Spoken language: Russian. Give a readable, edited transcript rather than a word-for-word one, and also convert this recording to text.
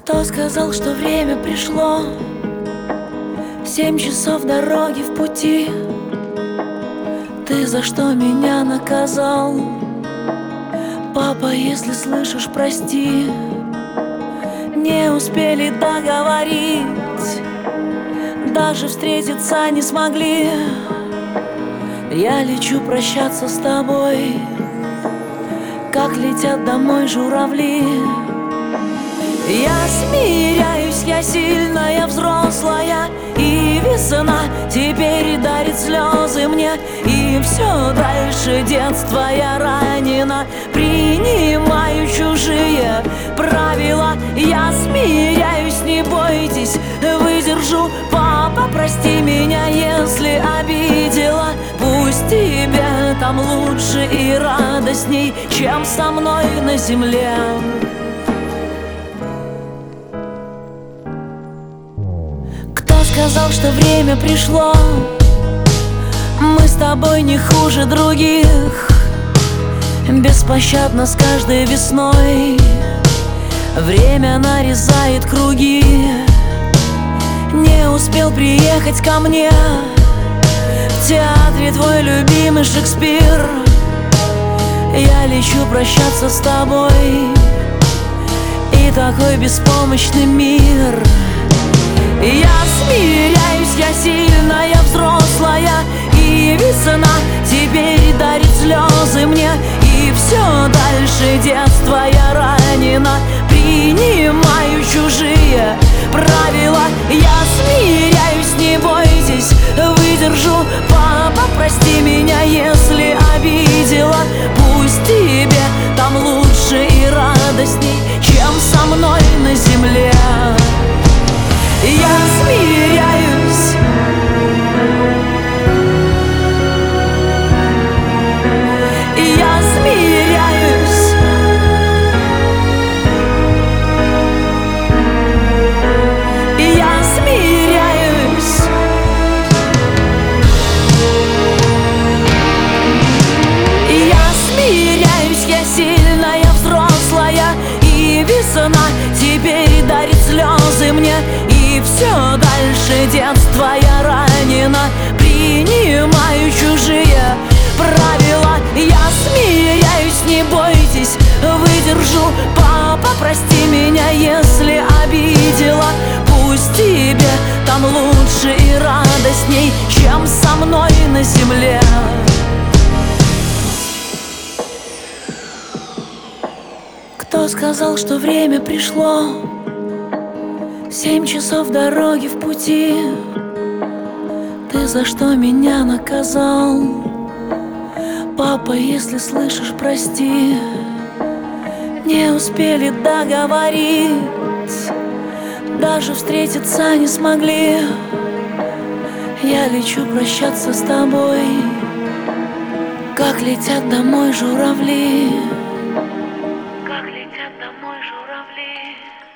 Кто сказал, что время пришло? 7 часов дороги в пути. Ты за что меня наказал? Папа, если слышишь, прости. Не успели договорить, даже встретиться не смогли. Я лечу прощаться с тобой, как летят домой журавли. Я смиряюсь, я сильная, взрослая, и весна теперь дарит слезы мне. И все дальше детства я ранена, принимаю чужие правила. Я смиряюсь, не бойтесь, выдержу. Папа, прости меня, если обидела. Пусть тебе там лучше и радостней, чем со мной на земле. Сказал, что время пришло. Мы с тобой не хуже других, беспощадно с каждой весной. Время нарезает круги. Не успел приехать ко мне, в театре твой любимый Шекспир. Я лечу прощаться с тобой, и такой беспомощный мир. Я смиряюсь, я сильная, взрослая, и весна теперь дарит слезы мне. И все дальше детства я ранена, принимаю чужие правила. Я смиряюсь, не бойтесь, выдержу. Папа, прости меня, если обидела. Пусть тебе там лучше и радостней, чем со мной на земле. Я смиряюсь, я смиряюсь, я смиряюсь. Я смиряюсь, я сильная, взрослая, и весна теперь дарит слезы мне. И все дальше детства я ранена, принимаю чужие правила. Я смиряюсь, не бойтесь, выдержу. Папа, прости меня, если обидела. Пусть тебе там лучше и радостней, чем со мной на земле. Кто сказал, что время пришло? 7 часов дороги в пути. Ты за что меня наказал? Папа, если слышишь, прости. Не успели договорить, даже встретиться не смогли. Я лечу прощаться с тобой, как летят домой журавли. Как летят домой журавли.